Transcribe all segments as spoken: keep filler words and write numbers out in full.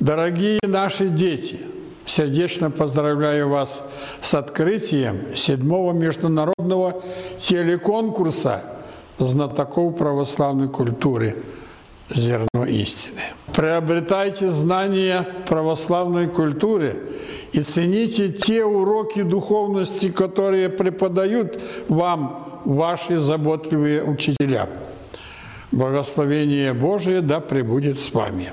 Дорогие наши дети, сердечно поздравляю вас с открытием седьмого международного телеконкурса знатоков православной культуры «Зерно истины». Приобретайте знания православной культуры и цените те уроки духовности, которые преподают вам ваши заботливые учителя. Благословение Божие да пребудет с вами.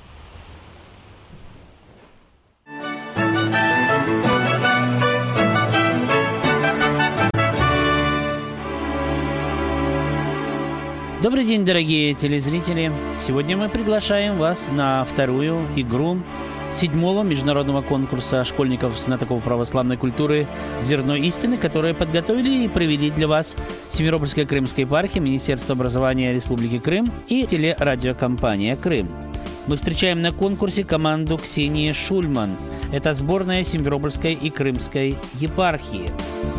Добрый день, дорогие телезрители! Сегодня мы приглашаем вас на вторую игру седьмого международного конкурса школьников-знатоков православной культуры «Зерно истины», которые подготовили и провели для вас Симферопольская Крымская епархия, Министерство образования Республики Крым и телерадиокомпания «Крым». Мы встречаем на конкурсе команду Ксении Шульман. Это сборная Симферопольской и Крымской епархии.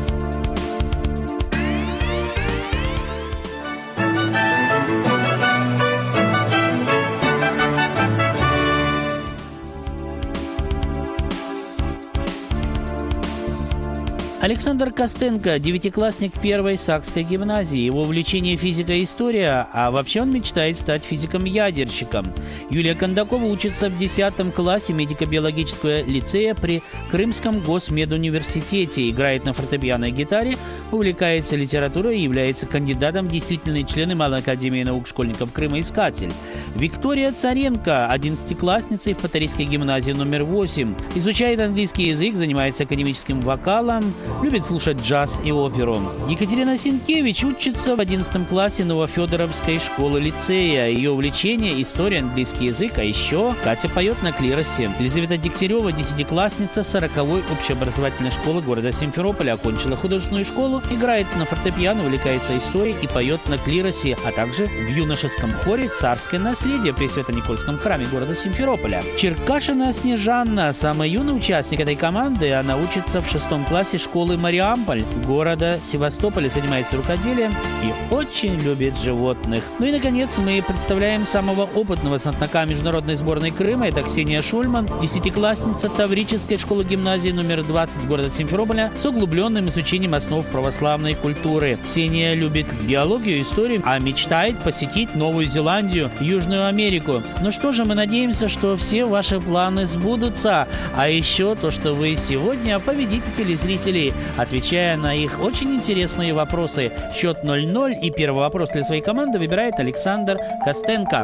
Александр Костенко, девятиклассник первой Сакской гимназии. Его увлечение физика и история, а вообще он мечтает стать физиком-ядерщиком. Юлия Кондакова учится в десятом классе медико-биологического лицея при Крымском госмедуниверситете, играет на фортепиано и гитаре, увлекается литературой и является кандидатом в действительные члены Малой академии наук школьников Крыма «Искатель». Виктория Царенко, одиннадцатиклассница в Патарийской гимназии номер восемь, изучает английский язык, занимается академическим вокалом, любит слушать джаз и оперу. Екатерина Синкевич учится в одиннадцатом классе Новофедоровской школы-лицея. Ее увлечение – история, английский язык, а еще Катя поет на клиросе. Елизавета Дегтярева, десятиклассница сороковой общеобразовательной школы города Симферополя, окончила художественную школу, играет на фортепиано, увлекается историей и поет на клиросе, а также в юношеском хоре «Царское наследие» при Свято-Никольском храме города Симферополя. Черкашина Снежанна, самый юный участник этой команды, она учится в шестом классе школы Мариамполь города Севастополя, занимается рукоделием и очень любит животных. Ну и, наконец, мы представляем самого опытного знатока международной сборной Крыма. Это Ксения Шульман, десятиклассница Таврической школы гимназии номер двадцать города Симферополя с углубленным изучением основ православной культуры. Ксения любит биологию, историю, а мечтает посетить Новую Зеландию, Южную Америку. Ну что же, мы надеемся, что все ваши планы сбудутся. А еще то, что вы сегодня победите телезрителей, отвечая на их очень интересные вопросы. Счет ноль ноль, и первый вопрос для своей команды выбирает Александр Костенко.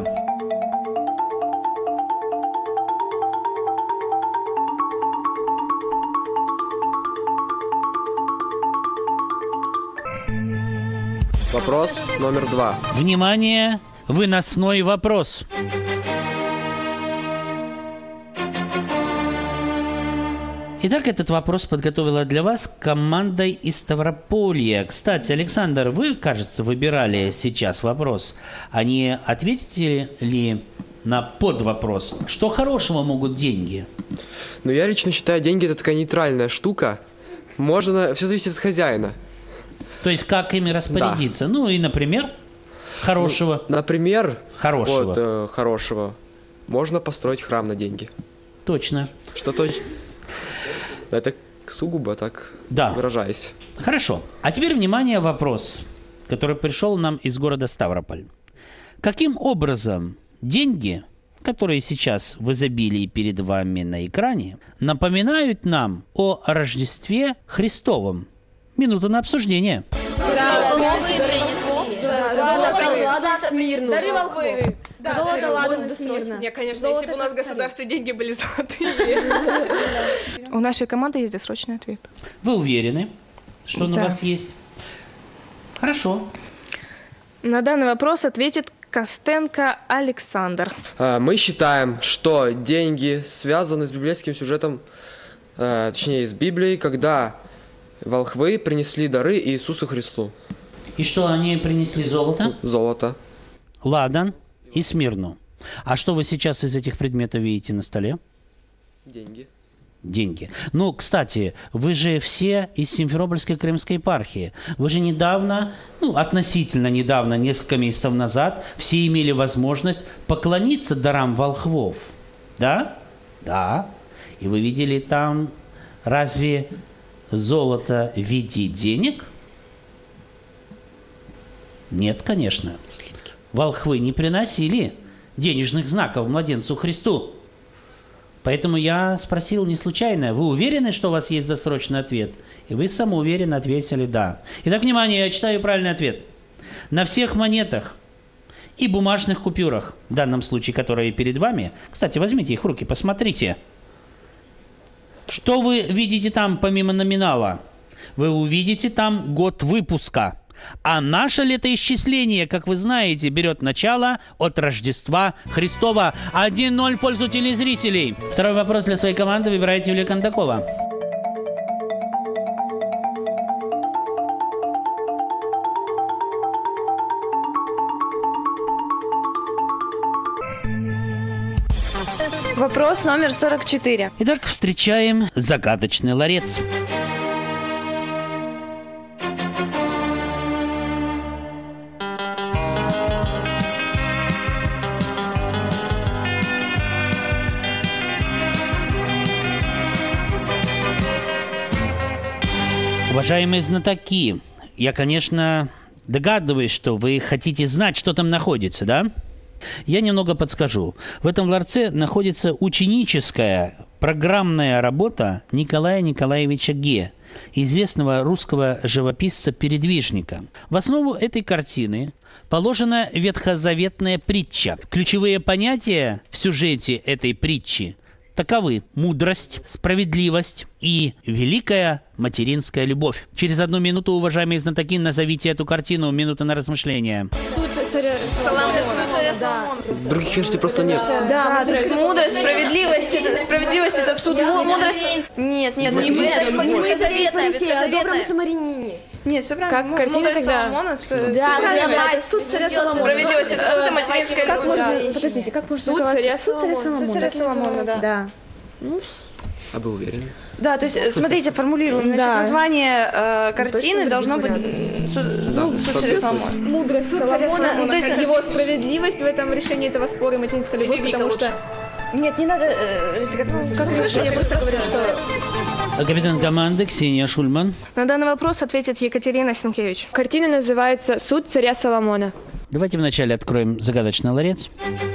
Вопрос номер два. Внимание, выносной вопрос. Итак, этот вопрос подготовила для вас команда из Ставрополья. Кстати, Александр, вы, кажется, выбирали сейчас вопрос. А не ответите ли на подвопрос? Что хорошего могут деньги? Ну, я лично считаю, деньги – это такая нейтральная штука. Можно, все зависит от хозяина. То есть, как ими распорядиться? Да. Ну, и, например, хорошего. Ну, например, хорошего. Вот, э, хорошего. Можно построить храм на деньги. Точно. Что-то... Это сугубо так, да, выражаясь. Хорошо. А теперь, внимание, вопрос, который пришел нам из города Ставрополь. Каким образом деньги, которые сейчас в изобилии перед вами на экране, напоминают нам о Рождестве Христовом? Минута на обсуждение. Золото, ладно, смирно. Не, конечно, если бы у нас в государстве деньги были золотые. У нашей команды есть досрочный ответ. Вы уверены, что он у вас есть? Хорошо. На данный вопрос ответит Костенко Александр. Мы считаем, что деньги связаны с библейским сюжетом, точнее, с Библией, когда волхвы принесли дары Иисусу Христу. И что, они принесли золото? Золото. Ладан и смирну. А что вы сейчас из этих предметов видите на столе? Деньги. Деньги. Ну, кстати, вы же все из Симферопольской Крымской епархии. Вы же недавно, ну, относительно недавно, несколько месяцев назад, все имели возможность поклониться дарам волхвов. Да? Да. И вы видели там разве золото в виде денег? Нет, конечно. Волхвы не приносили денежных знаков младенцу Христу. Поэтому я спросил не случайно, вы уверены, что у вас есть досрочный ответ? И вы самоуверенно ответили «да». Итак, внимание, я читаю правильный ответ. На всех монетах и бумажных купюрах, в данном случае, которые перед вами, кстати, возьмите их в руки, посмотрите. Что вы видите там помимо номинала? Вы увидите там год выпуска. А наше летоисчисление, как вы знаете, берет начало от Рождества Христова. один ноль в пользу телезрителей. Второй вопрос для своей команды выбирает Юлия Кондакова. Вопрос номер сорок четыре. Итак, встречаем загадочный ларец. Уважаемые знатоки, я, конечно, догадываюсь, что вы хотите знать, что там находится, да? Я немного подскажу. В этом ларце находится ученическая программная работа Николая Николаевича Ге, известного русского живописца-передвижника. В основу этой картины положена ветхозаветная притча. Ключевые понятия в сюжете этой притчи таковы: мудрость, справедливость и великая материнская любовь. Через одну минуту, уважаемые знатоки, назовите эту картину. Минута на размышление. Других версий просто нет. Да, мудрость, мудрость, справедливость, это, справедливость, это суд, мудрость. Нет, нет, нет, ветхозаветная, ветхозаветная. Самарянине. Нет, все правильно. Как картина Мудрость тогда? Соломона, Да, да, суд царя Соломона. справедливость, это суд и материнская Как любовь. можно, подождите, как можно Суд царя Суд царя Соломона. Соломона. Суд царя Соломона, да. Да. А вы уверены? Да, то есть, смотрите, формулируем. Значит, Да. название э, картины точно должно быть вариант. суд, Да, ну, суд царя соответственно. Соломона. Мудрость Суд царя Соломона, Соломона. ну, то есть Как его справедливость в этом решении этого спора и материнская любовь, потому что... Нет, не надо э, растекаться. Как решение, я быстро говорю, что... Капитан команды Ксения Шульман. На данный вопрос ответит Екатерина Сенкевич. Картина называется «Суд царя Соломона». Давайте вначале откроем загадочный ларец.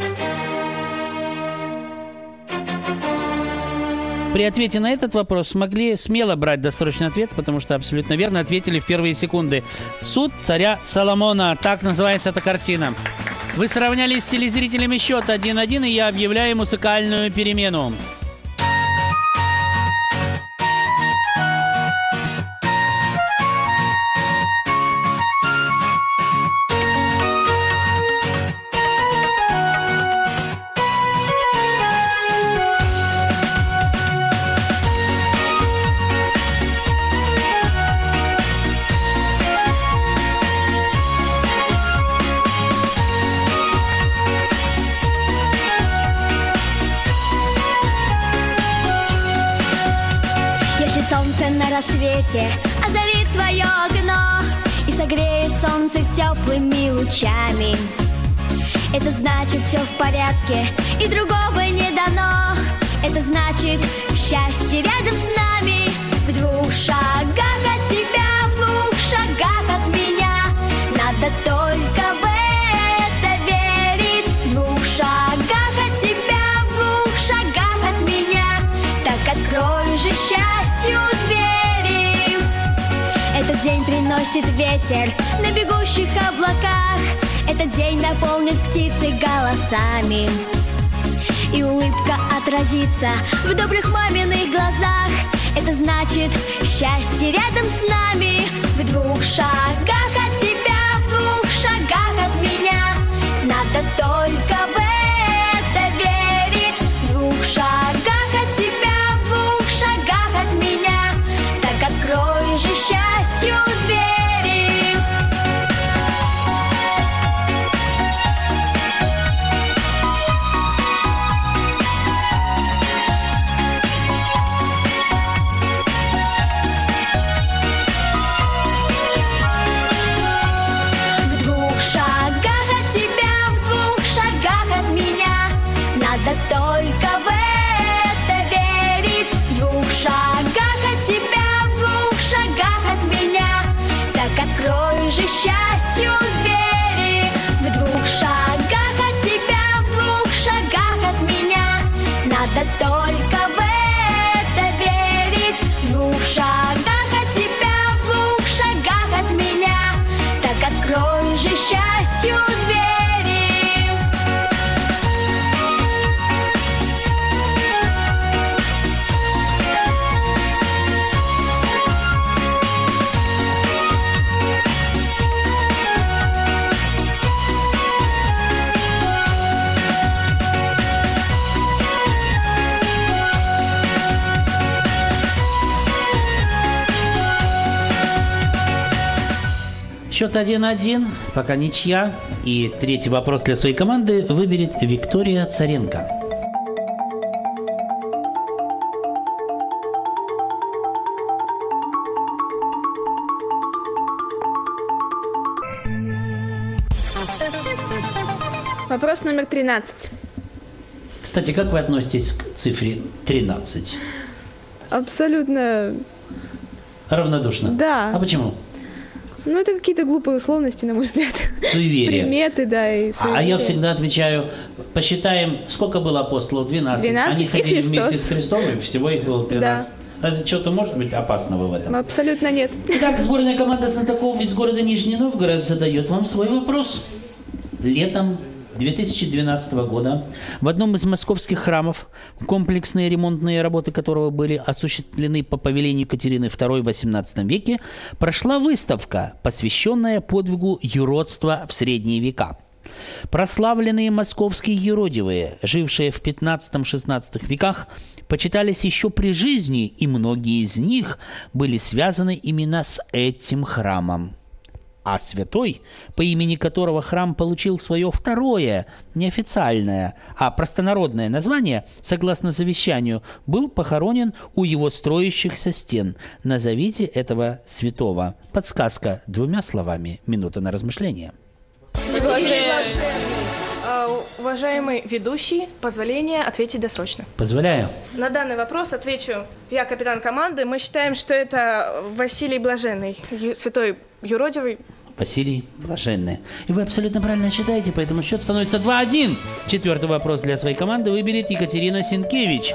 При ответе на этот вопрос смогли смело брать досрочный ответ, потому что абсолютно верно ответили в первые секунды. «Суд царя Соломона». Так называется эта картина. Вы сравнялись с телезрителями счет один один, и я объявляю музыкальную перемену. Если солнце на рассвете озарит твое окно и согреет солнце теплыми лучами, это значит, все в порядке и другого не дано. Это значит, счастье рядом с нами. В двух шагах от тебя, в двух шагах от меня. Надо только в это верить. В двух шагах от тебя, в двух шагах от меня. Так открой же счастью двери. Этот день приносит ветер на бегущих облаках. Этот день наполнит птицы голосами, и улыбка отразится в добрых маминых глазах. Это значит, счастье рядом с нами. В двух шагах от тебя, в двух шагах от меня. Надо только в это верить. В двух шагах от тебя, в двух шагах от меня. Так открой же счастью двери. Счет один-один, пока ничья. И третий вопрос для своей команды выберет Виктория Царенко. Вопрос номер тринадцать. Кстати, как вы относитесь к цифре тринадцать? Абсолютно. Равнодушно? Да. А почему? Ну, это какие-то глупые условности, на мой взгляд. Суеверие. Приметы, да, и А суеверия. я всегда отвечаю, посчитаем, сколько было апостолов? двенадцать. двенадцать Они и ходили Христос. вместе с Христом, и всего их было тринадцать. Разве что-то может быть опасного в этом? Абсолютно нет. Итак, сборная команда знатоков из города Нижний Новгород задает вам свой вопрос. Летом две тысячи двенадцатого года в одном из московских храмов, комплексные ремонтные работы которого были осуществлены по повелению Екатерины второй в восемнадцатом веке, прошла выставка, посвященная подвигу юродства в средние века. Прославленные московские юродивые, жившие в пятнадцатом-шестнадцатом веках, почитались еще при жизни, и многие из них были связаны именно с этим храмом. А святой, по имени которого храм получил свое второе, неофициальное, а простонародное название, согласно завещанию, был похоронен у его строящихся стен. Назовите этого святого. Подсказка двумя словами. Минута на размышление. А, Уважаемый ведущий, позволение ответить досрочно. Позволяю. На данный вопрос отвечу я, капитан команды. Мы считаем, что это Василий Блаженный, ю- святой юродивый. Василий Блаженный. И вы абсолютно правильно считаете, поэтому счет становится два-один. Четвертый вопрос для своей команды выберет Екатерина Синкевич.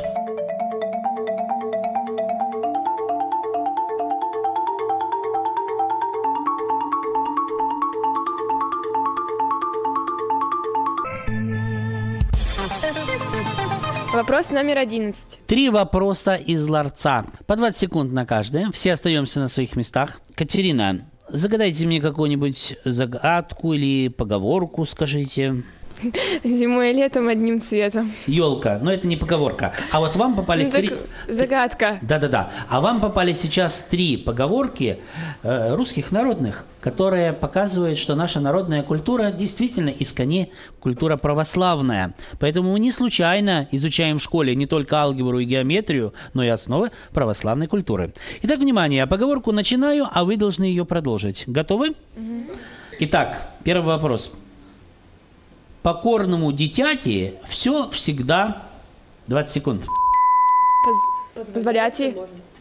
Вопрос номер одиннадцать. Три вопроса из ларца. По двадцать секунд на каждое. Все остаемся на своих местах. Катерина, загадайте мне какую-нибудь загадку или поговорку, скажите. Зимой и летом одним цветом. Елка, но это не поговорка. А вот вам попались Ну, три... так загадка. Да-да-да. А вам попали сейчас три поговорки э, русских народных, которые показывают, что наша народная культура действительно искони культура православная. Поэтому мы не случайно изучаем в школе не только алгебру и геометрию, но и основы православной культуры. Итак, внимание, я поговорку начинаю, а вы должны ее продолжить. Готовы? Итак, первый вопрос. Покорному дитяти все всегда... двадцать секунд. Поз- Позволяйте.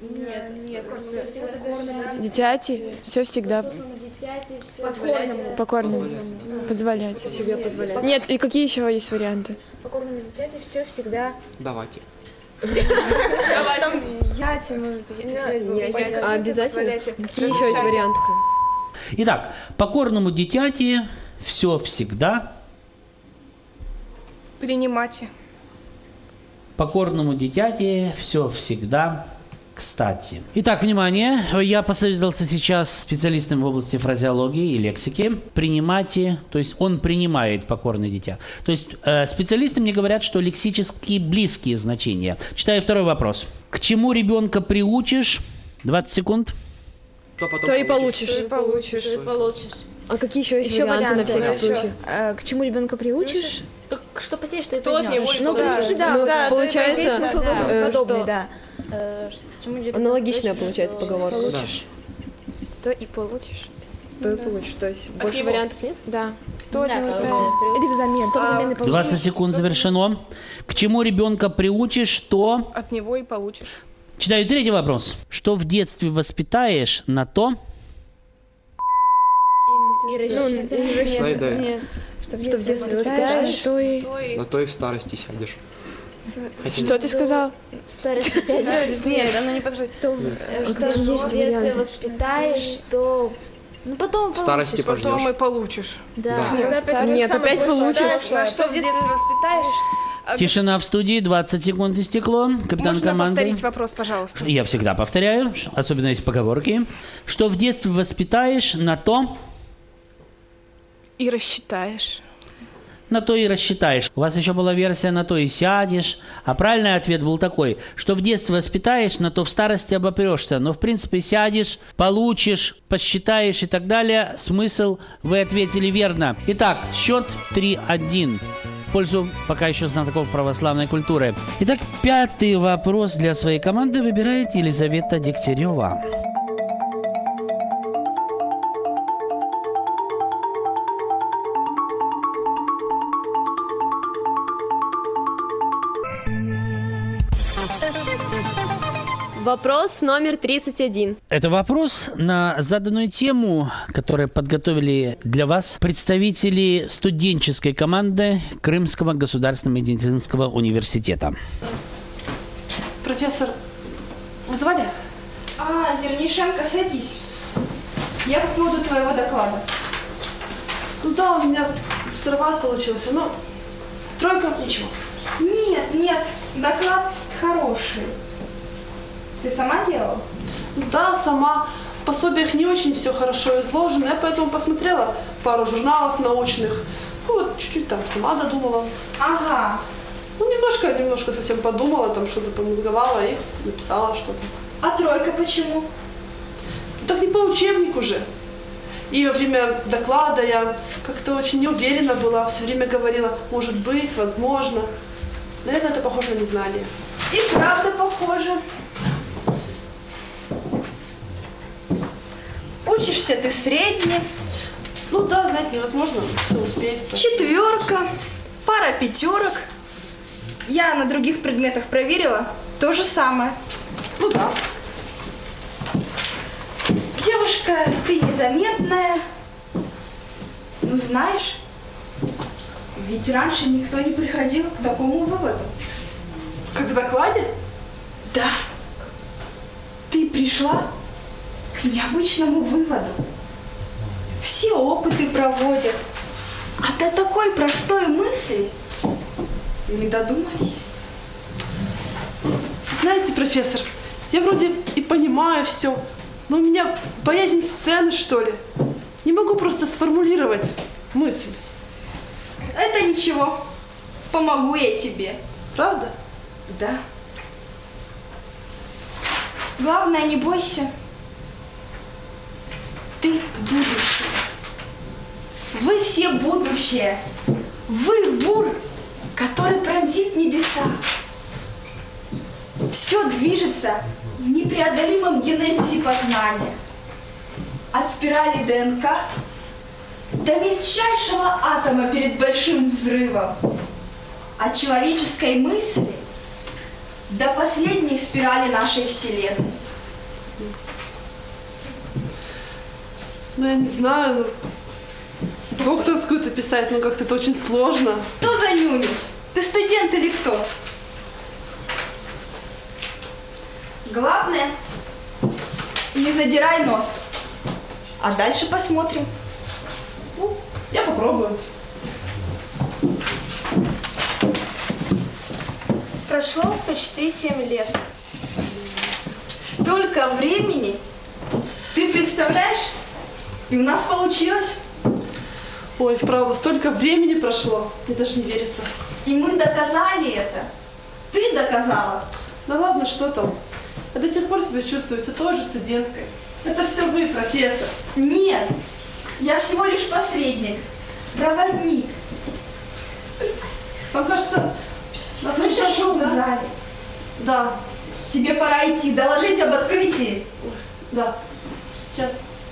Дитяти. Все всегда. Покорному. Позволять. Нет, и какие еще есть варианты? Покорному дитяти все всегда. Давайте. А обязательно? Какие еще есть варианты? Итак, покорному дитяти все всегда... Принимайте. Покорному дитяти все всегда кстати. Итак, внимание, я посоветовался сейчас с специалистом в области фразеологии и лексики. Принимайте, то есть он принимает покорное дитя. То есть э, специалисты мне говорят, что лексически близкие значения. Читаю второй вопрос. К чему ребенка приучишь? двадцать секунд. То, потом То и получишь. получишь. Получишь. Получишь. А какие еще есть Еще варианты, варианты, на всякий да. случай? А, к чему ребенка приучишь? Так что посеешь, что и То от него пожнешь. и Ну, получишь. приучишь, да, Ну, да. получается, Весь смысл да, должен э, быть подобный, что- да. Э, что- чему ребенка Аналогичная приучишь, получается то поговорка. Получишь. То и получишь. То и получишь. То есть больше него. вариантов нет? Да. Да, или взамен, то взамен и получишь. двадцать секунд завершено. К чему ребенка приучишь, то... От него и получишь. Читаю третий вопрос. Что в детстве воспитаешь, на то... И рассчитываешь. Да, да. Что в Что в детстве воспитаешь, воспитаешь, то и... То и- На то и в старости сядешь. Что ты сказал? в старости сядешь. Нет, она не подожди. Что что в детстве воспитаешь, что... Ну, потом В старости получишь. Потом пожнешь. и получишь. Да. Да. Нет, опять получишь. На что в детстве воспитаешь? А Тишина в студии, двадцать секунд истекло. Капитан Можно команды. повторить вопрос, пожалуйста? Я всегда повторяю, ш- особенно есть поговорки. Что в детстве воспитаешь, на то... И рассчитаешь. на то и рассчитаешь. У вас еще была версия «на то и сядешь», а правильный ответ был такой, что в детстве воспитаешь, на то в старости обопрешься. Но в принципе сядешь, получишь, посчитаешь и так далее. Смысл вы ответили верно. Итак, счет три один. В пользу пока еще знатоков православной культуры. Итак, пятый вопрос для своей команды выбирает Елизавета Дегтярева. Вопрос номер тридцать один. Это вопрос на заданную тему, которую подготовили для вас представители студенческой команды Крымского государственного медицинского университета. Профессор, вы звали? А, Зернишенко, садись. Я по поводу твоего доклада. Ну да, у меня сыроват получился, но тройка ничего. Нет, нет, доклад хороший. Ты сама делала? Да, сама. В пособиях не очень все хорошо изложено, я поэтому посмотрела пару журналов научных. Ну вот, чуть-чуть там сама додумала. Ага. Ну, немножко, немножко совсем подумала, там что-то помозговала и написала что-то. А тройка почему? Ну, так не по учебнику же. И во время доклада я как-то очень неуверенно была, все время говорила, может быть, возможно. Наверное, это похоже на незнание. И правда похоже. Учишься ты средне. Ну да, знать невозможно все успеть. Четверка, пара пятерок. Я на других предметах проверила. То же самое. Ну да. Девушка, ты незаметная. Ну знаешь, ведь раньше никто не приходил к такому выводу. Как в докладе? Да. Ты пришла к необычному выводу. Все опыты проводят, а до такой простой мысли не додумались. Знаете, профессор, я вроде и понимаю все, но у меня боязнь сцены, что ли. Не могу просто сформулировать мысль. Это ничего. Помогу я тебе. Правда? Да. Главное, не бойся. Ты будущее. Вы все будущее. Вы бур, который пронзит небеса. Все движется в непреодолимом генезисе познания. От спирали ДНК до мельчайшего атома перед большим взрывом. От человеческой мысли до последней спирали нашей Вселенной. Ну, я не знаю, ну, докторскую-то писать, ну, как-то это очень сложно. Что за нюни? Ты студент или кто? Главное, не задирай нос. А дальше посмотрим. Ну, я попробую. Прошло почти семь лет. Столько времени? Ты представляешь? И у нас получилось. Ой, вправду, столько времени прошло, мне даже не верится. И мы доказали это. Ты доказала. Да ладно, что там? Я до сих пор себя чувствую все той же студенткой. Это все вы, профессор. Нет, я всего лишь посредник, проводник. Там, кажется... Слышишь шум в зале? Да. Тебе пора идти, доложить об открытии. Да. Сейчас.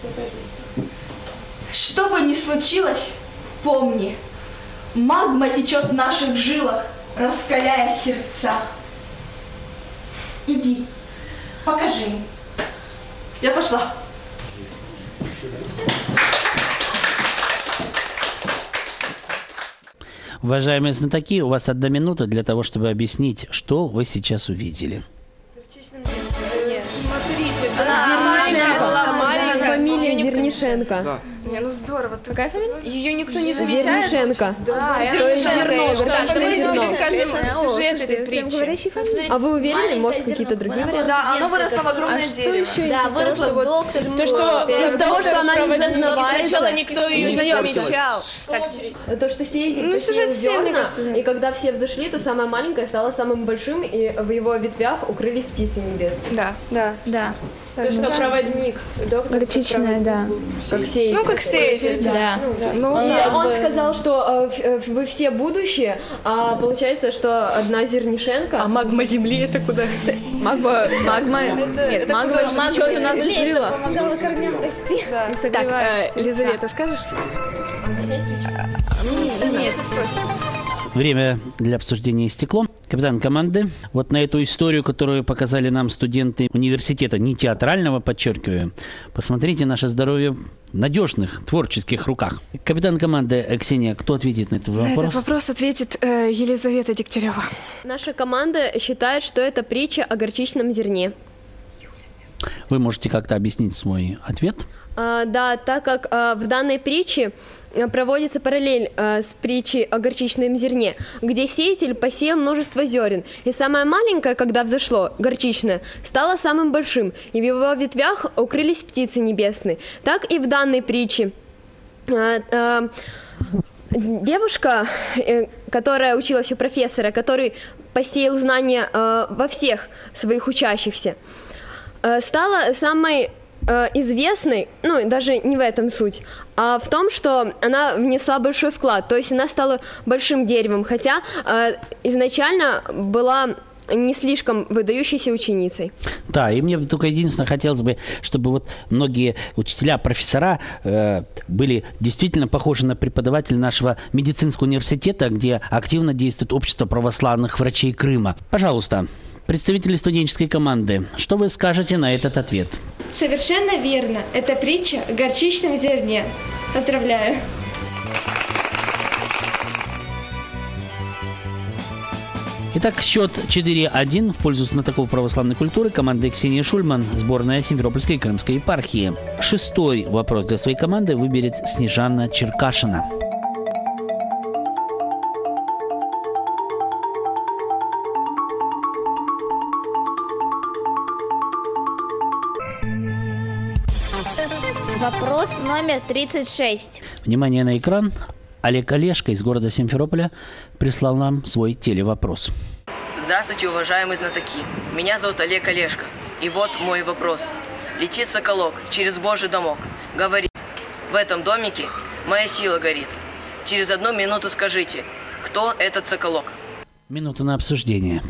Что бы ни случилось, помни, магма течет в наших жилах, раскаляя сердца. Иди, покажи им. Я пошла. Уважаемые знатоки, у вас одна минута для того, чтобы объяснить, что вы сейчас увидели. Зернишенко. Фамилия Зернишенко. Да. Не, ну здорово. Какая фамилия? Ее никто не замечает. Зернишенко. Да, я То есть знаю, зерно, что да, там что мы зерно. скажем сюжет Слушайте, этой прям притчи. говорящий фамилия. А вы уверены, может, какие-то другие варианты? Да, оно выросло в огромное Что дерево. еще Да, из-за того, выросла что в вот докторскую. то, что Из-за того, что она не проводили, зазнавается. и сначала никто ее не замечал. То, что сеятель Ну, посеял сюжет всем, мне зерна, кажется. и когда все взошли, то самое маленькое стало самым большим, и в его ветвях укрылись птицы небесные. Да. Да. Да. То, что проводник, доктор, Горчичная, да. как сеятель. Ну, как сеятель. Да. Ну, И да. он сказал, что э, ф- э, вы все будущее, а получается, что одна зернишенка... магма земли это куда? Магма, магма, нет, магма, магма что-то нас жила. Помогала корням расти. Так, э, Елизавета, скажешь? Не, если спросим. Время для обсуждения истекло. Капитан команды, вот на эту историю, которую показали нам студенты университета, не театрального, подчеркиваю, посмотрите наше здоровье в надежных, творческих руках. Капитан команды э, Ксения, кто ответит на этот На вопрос? этот вопрос ответит э, Елизавета Дегтярева. Наша команда считает, что это притча о горчичном зерне. Вы можете как-то объяснить свой ответ? А, да, так как а, в данной притче а, проводится параллель а, с притчей о горчичном зерне, где сеятель посеял множество зерен, и самое маленькое, когда взошло, горчичное, стало самым большим, и в его ветвях укрылись птицы небесные. Так и в данной притче а, а, девушка, э, которая училась у профессора, который посеял знания э, во всех своих учащихся, э, стала самой э, известной, ну, даже не в этом суть, а в том, что она внесла большой вклад, то есть она стала большим деревом, хотя э, изначально была не слишком выдающейся ученицей. Да, и мне только единственное хотелось бы, чтобы вот многие учителя, профессора э, были действительно похожи на преподавателей нашего медицинского университета, где активно действует общество православных врачей Крыма. Пожалуйста, представители студенческой команды, что вы скажете на этот ответ? Совершенно верно. Это притча о горчичном зерне. Поздравляю. Итак, счет четыре один в пользу знатоков православной культуры команды Ксении Шульман, сборная Симферопольской крымской епархии. Шестой вопрос для своей команды выберет Снежана Черкашина. Вопрос номер тридцать шесть. Внимание на экран. Олег Олешко из города Симферополя прислал нам свой телевопрос. Здравствуйте, уважаемые знатоки. Меня зовут Олег Олешко. И вот мой вопрос. Летит соколок через Божий домок. Говорит, в этом домике моя сила горит. Через одну минуту скажите, кто этот соколок? Минута на обсуждение.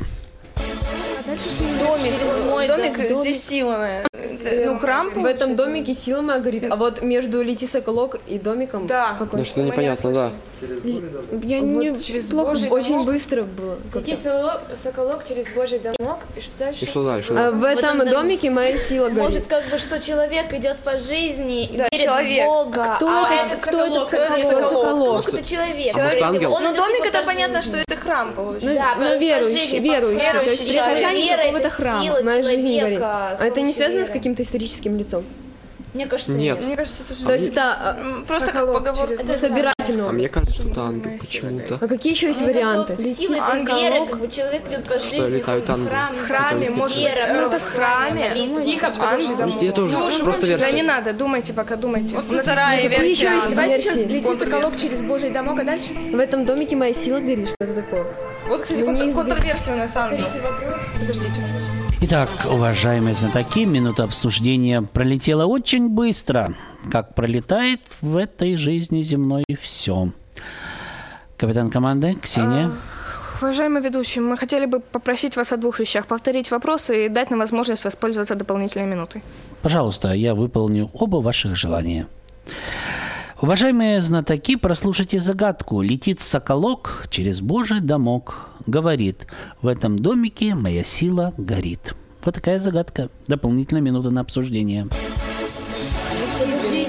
Домик, домик, домик, здесь сила моя. Ну, храм, в этом домике сила моя горит, а вот между лети соколок и домиком... Да. Ну, что непонятно, да. Я не... Через плохо, очень быстро было. Летит соколок, соколок через Божий домок, и что дальше? И что дальше? А, Да? в этом этом домике моя сила горит. Может, как бы, что человек идет по жизни, Да, верит человек. в Бога. Кто а это- кто этот соколок? соколок? Соколок это человек. А может, скорее ангел? всего. Он Ну, идет домик типа это по понятно, жизни. что это храм получится. Да, Ну, по- по верующий, жизни, по- верующий. Верующий То есть человек. прихожане Вера какого-то это храма. сила Моя жизнь горит. человека с А это не помощью связано веры. с каким-то историческим лицом? Мне кажется, Нет. нет. Мне кажется, это же... То есть это М, Просто как поговорка. а, собирательного. А мне кажется, что это ангел почему-то. А какие еще есть варианты? Вот сила веры, как бы человек идет по жизни. Что летают ангелы? В храме, может быть, Вера, э, ну, в храме. Тихо, Может, я тоже просто Да версия. не надо, думайте пока, думайте. Вот вторая Какие еще версия. есть Давайте сейчас версии? летит соколок через Божий домок, а дальше? В этом домике моя сила горит, что это такое? Вот, кстати, Ну, контр- неизвестно. контрверсия у нас ангел. Подождите. Итак, уважаемые знатоки, минута обсуждения пролетела очень быстро, как пролетает в этой жизни земной все. Капитан команды Ксения. Уважаемый ведущий, мы хотели бы попросить вас о двух вещах. Повторить вопросы и дать нам возможность воспользоваться дополнительной минутой. Пожалуйста, я выполню оба ваших желания. Уважаемые знатоки, прослушайте загадку. Летит соколок через Божий домок. Говорит, в этом домике моя сила горит. Вот такая загадка. Дополнительная минута на обсуждение. Подождите,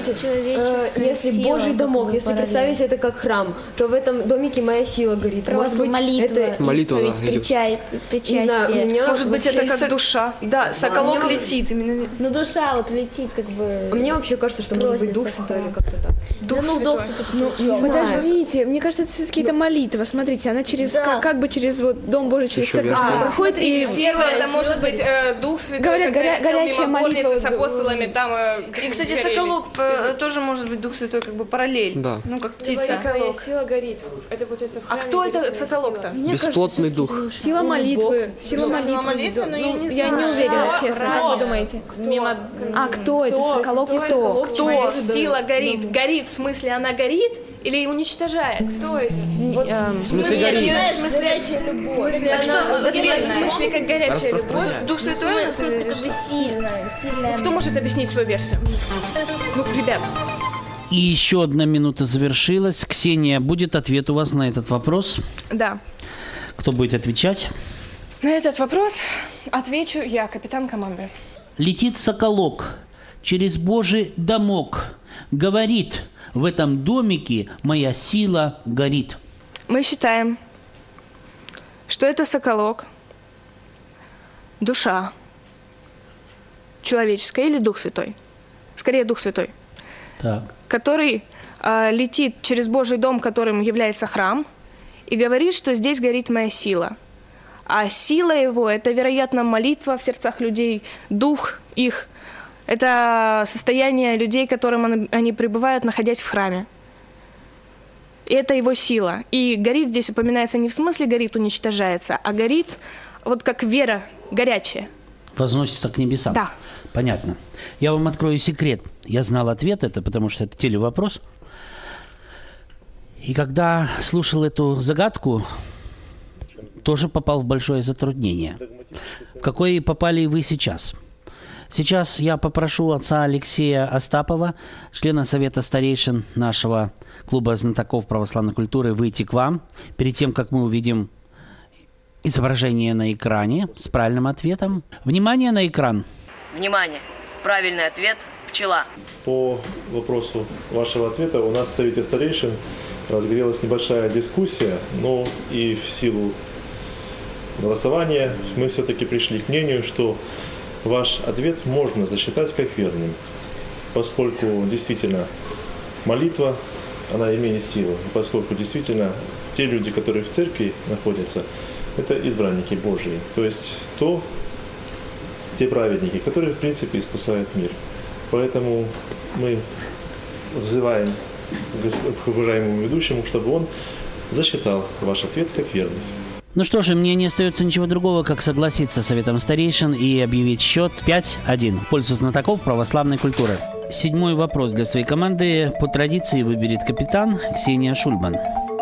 э, если Божий домок, если представить это как храм, то в этом домике моя сила горит. Может быть, молитва, это Молитва, да, причай, причастие. Не знаю, у меня Может быть, это вообще- как душа. Да, соколок мне- летит именно. Ну, душа вот летит, как бы... Мне вообще кажется, что может быть Дух просится к Святой или вам. как-то так. Дух Да ну, Святой. Дух Святой, Ну, при чём? не знаю. Подождите, мне кажется, это все-таки это молитва. Смотрите, она через как, как бы через вот Дом Божий, через Еще церковь версия. проходит и Первое, это может быть э, Дух Святой, Говорят, когда горя- летел горячая мимо молитва, горницы с вот, апостолами, там э, И, кстати, горели. соколок э, тоже может быть Дух Святой, как бы параллель. Да. Ну, как птица. моя сила горит. Это получается в А храме кто горит это моя соколок-то? сила. Бесплотный дух. Сила молитвы. Сила Сила молитвы. молитвы, но я не Я не знаю. уверена, Кто? честно. Кто? Как вы думаете? Мимо... А кто это? Соколок и кто? Кто? Сила горит. Горит, в смысле, она горит или уничтожает? Кто это? В смысле Нет, горит? нет, в смысле... Горячая любовь. Так что, В ответ, смысле, как горячая любовь? Распространяет. Дух Святой? В смысле, как бы сильная, сильная... Кто может объяснить свою версию? Ну, ребят. И еще одна минута завершилась. Ксения, будет ответ у вас на этот вопрос? Да. Кто будет отвечать? На этот вопрос отвечу я, капитан команды. Летит соколок через Божий домок. Говорит, в этом домике моя сила горит. Мы считаем, что это соколок, душа человеческая или Дух Святой. Скорее, Дух Святой. Так. Который э, летит через Божий дом, которым является храм, и говорит, что здесь горит моя сила. А сила его – это, вероятно, молитва в сердцах людей, дух их. Это состояние людей, которым он- они пребывают, находясь в храме. И это его сила. И горит здесь упоминается не в смысле горит, уничтожается, а горит вот как вера горячая. Возносится к небесам. Да. Понятно. Я вам открою секрет. Я знал ответ это, потому что это телевопрос. И когда слушал эту загадку, тоже попал в большое затруднение. В какое попали и вы сейчас. Сейчас я попрошу отца Алексея Остапова, члена Совета старейшин нашего клуба знатоков православной культуры, выйти к вам. Перед тем, как мы увидим изображение на экране с правильным ответом. Внимание на экран. Внимание! Правильный ответ – пчела. По вопросу вашего ответа у нас в Совете старейшин разгорелась небольшая дискуссия, но и в силу голосования мы все-таки пришли к мнению, что ваш ответ можно засчитать как верным, поскольку действительно молитва, она имеет силу, и поскольку действительно те люди, которые в церкви находятся, это избранники Божьи, то есть то, те праведники, которые в принципе спасают мир. Поэтому мы взываем к уважаемому ведущему, чтобы он засчитал ваш ответ как верный. Ну что же, мне не остается ничего другого, как согласиться с Советом старейшин и объявить счет пять один в пользу знатоков православной культуры. Седьмой вопрос для своей команды по традиции выберет капитан Ксения Шульман.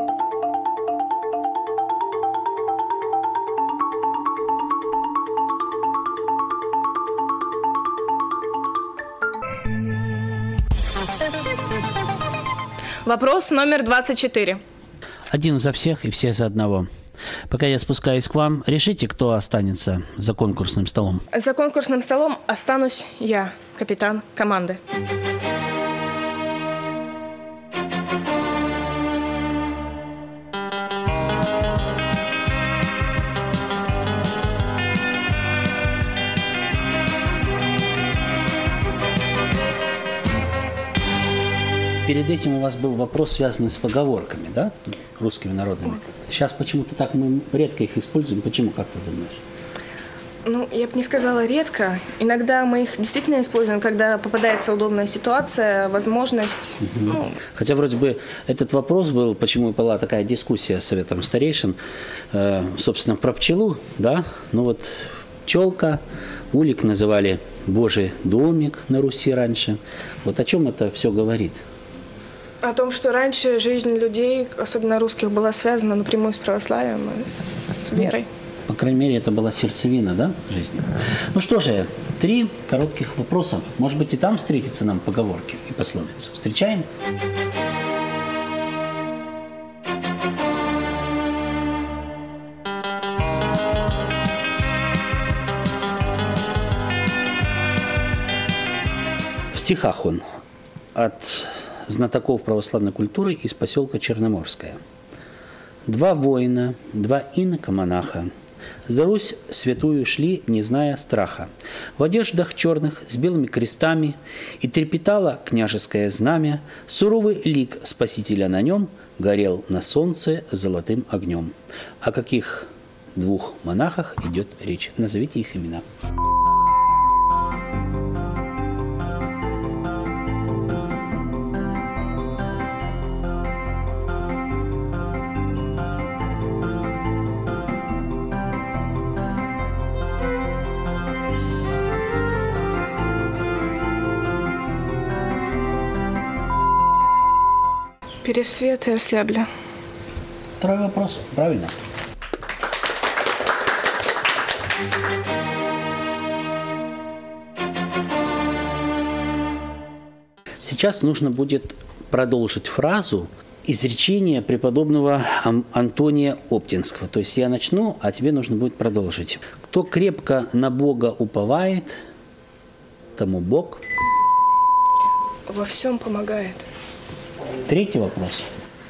Вопрос номер двадцать четыре. Один за всех и все за одного. Пока я спускаюсь к вам, решите, кто останется за конкурсным столом. За конкурсным столом останусь я, капитан команды. Перед этим у вас был вопрос, связанный с поговорками, да, русскими народными. Сейчас почему-то так мы редко их используем. Почему, как ты думаешь? Ну, я бы не сказала редко. Иногда мы их действительно используем, когда попадается удобная ситуация, возможность. Угу. Ну, Хотя вроде бы этот вопрос был, почему была такая дискуссия с Советом старейшин, э, собственно, про пчелу, да, ну вот пчелка, улик называли Божий домик на Руси раньше. Вот о чем это все говорит? о том, что раньше жизнь людей, особенно русских, была связана напрямую с православием, и с, с верой. По крайней мере, это была сердцевина, да, жизни. Ну что же, три коротких вопроса. Может быть, и там встретятся нам поговорки и пословицы. Встречаем? В стихах он. от знатоков православной культуры из поселка Черноморское. Два воина, два инока-монаха за Русь святую шли, не зная страха. В одеждах черных с белыми крестами и трепетало княжеское знамя, суровый лик Спасителя на нем горел на солнце золотым огнем. О каких двух монахах идет речь? Назовите их имена. Пересвет и Ослябля. Второй вопрос. Правильно. Сейчас нужно будет продолжить фразу изречения преподобного Антония Оптинского. То есть я начну, а тебе нужно будет продолжить. Кто крепко на Бога уповает, тому Бог во всем помогает. Третий вопрос.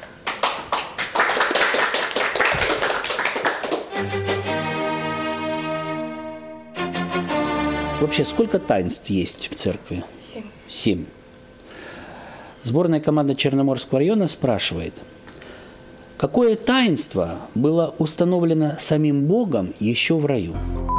Вообще, сколько таинств есть в церкви? Семь. Семь. Сборная команда Черноморского района спрашивает, какое таинство было установлено самим Богом еще в раю?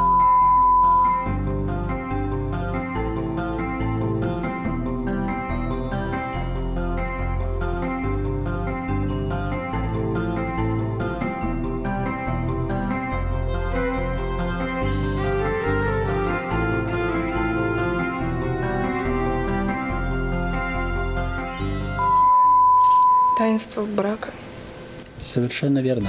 Таинство брака. Совершенно верно.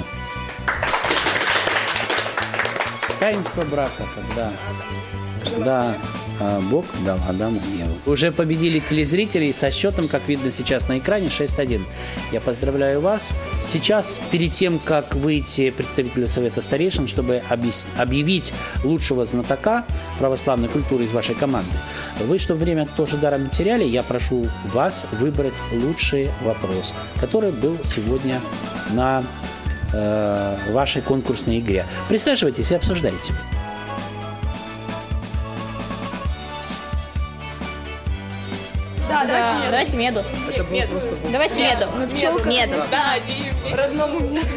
Таинство брака, когда, когда а, Бог дал Адаму и Еву. Уже победили телезрители со счетом, как видно сейчас на экране, шесть один. Я поздравляю вас. Сейчас, перед тем, как выйти представителю Совета Старейшин, чтобы объявить лучшего знатока православной культуры из вашей команды, вы, что время тоже даром не теряли, я прошу вас выбрать лучший вопрос, который был сегодня на э, вашей конкурсной игре. Присаживайтесь и обсуждайте. Да, да, давайте меду. Это было меду. просто... Давайте меду. Ну, пчелка. Меду. Да, родному меду.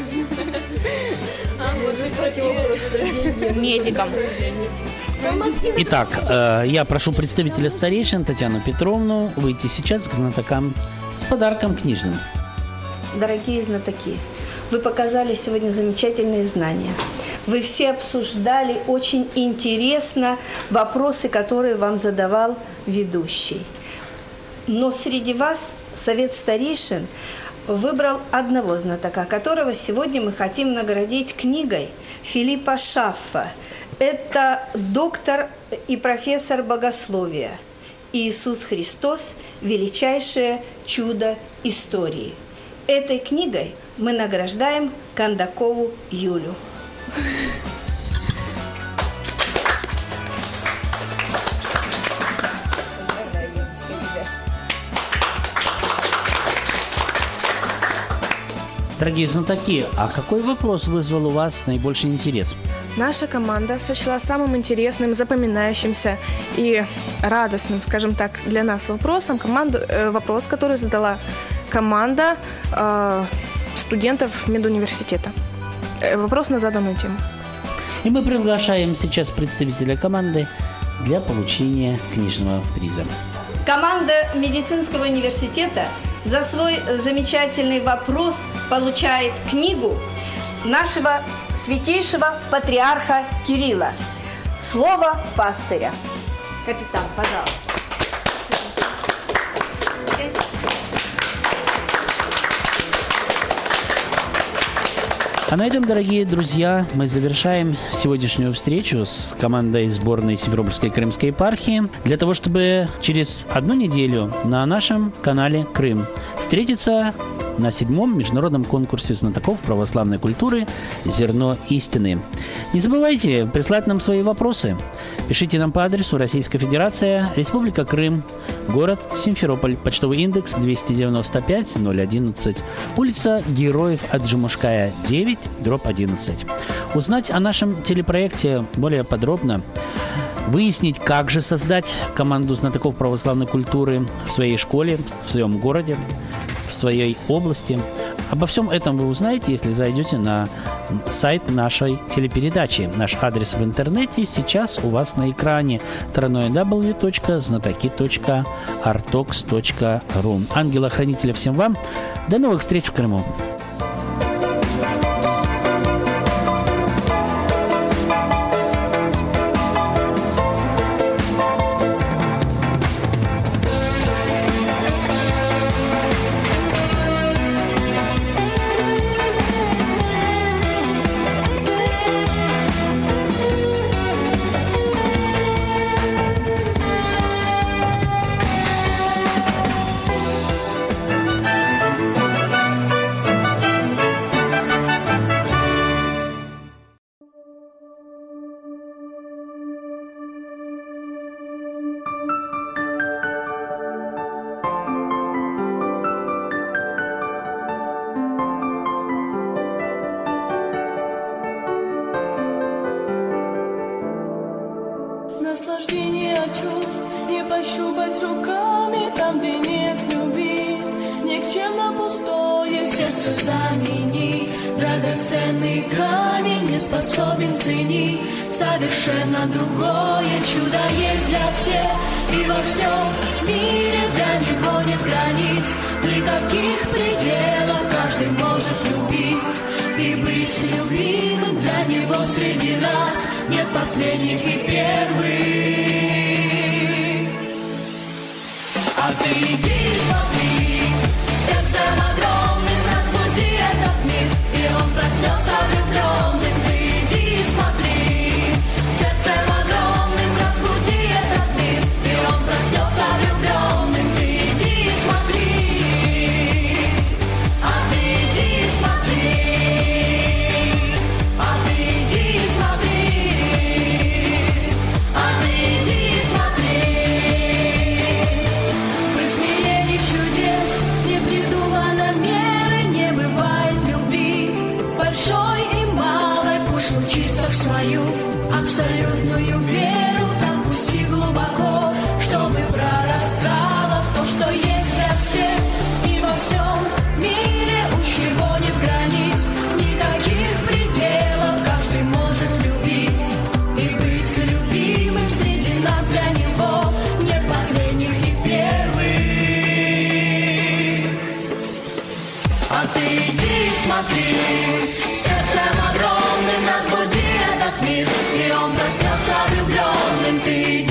Медикам. Итак, э, я прошу представителя старейшин Татьяну Петровну выйти сейчас к знатокам с подарком книжным. Дорогие знатоки, вы показали сегодня замечательные знания. Вы все обсуждали очень интересно вопросы, которые вам задавал ведущий. Но среди вас Совет Старейшин выбрал одного знатока, которого сегодня мы хотим наградить книгой Филиппа Шаффа. Это доктор и профессор богословия. Иисус Христос – величайшее чудо истории. Этой книгой мы награждаем Кондакову Юлю. Дорогие знатоки, а какой вопрос вызвал у вас наибольший интерес? Наша команда сочла самым интересным, запоминающимся и радостным, скажем так, для нас вопросом команду, э, вопрос, который задала команда э, студентов медуниверситета. Э, вопрос на заданную тему. И мы приглашаем сейчас представителя команды для получения книжного приза. Команда медицинского университета за свой замечательный вопрос получает книгу нашего святейшего патриарха Кирилла «Слово пастыря». Капитан, пожалуйста. А на этом, дорогие друзья, мы завершаем сегодняшнюю встречу с командой сборной Симферопольской Крымской епархии для того, чтобы через одну неделю на нашем канале Крым встретиться на седьмом международном конкурсе знатоков православной культуры «Зерно истины». Не забывайте прислать нам свои вопросы. Пишите нам по адресу Российская Федерация, Республика Крым, город Симферополь, почтовый индекс двести девяносто пять ноль одиннадцать, улица Героев Аджимушкая, девять, дробь одиннадцать. Узнать о нашем телепроекте более подробно, выяснить, как же создать команду знатоков православной культуры в своей школе, в своем городе, в своей области. Обо всем этом вы узнаете, если зайдете на сайт нашей телепередачи. Наш адрес в интернете сейчас у вас на экране дабл ю дабл ю дабл ю точка знатоки точка артокс точка ру. Ангела-хранителя всем вам. До новых встреч в Крыму. Наслаждение от чувств не пощупать руками там, где нет любви. Никчемно пустое сердце заменить. Драгоценный камень не способен ценить. Совершенно другое чудо есть для всех. И во всем мире для него нет границ. Никаких пределов, каждый может любить. И быть любимым для него среди нас нет последних и первых. А ты иди смотри, сердцем огромным разбуди этот мир, и он проснется влюбленным. Ты иди смотри, сердцем огромным разбуди этот мир, и он проснется влюбленным. Ты иди смотри, а ты иди смотри, а ты иди смотри, а ты иди смотри. В измерении чудес не придумано меры, не бывает любви большой и малой. Пусть случится в свою абсолютную веру, там пусти глубоко, чтобы прорастало в то, что есть для всех. И во всем мире, у чего нет границ, никаких пределов, каждый может любить и быть любимым среди нас. Для него нет последних и первых. А ты иди смотри, сердцем огромным разбуди этот мир, и он проснется влюбленным. Ты иди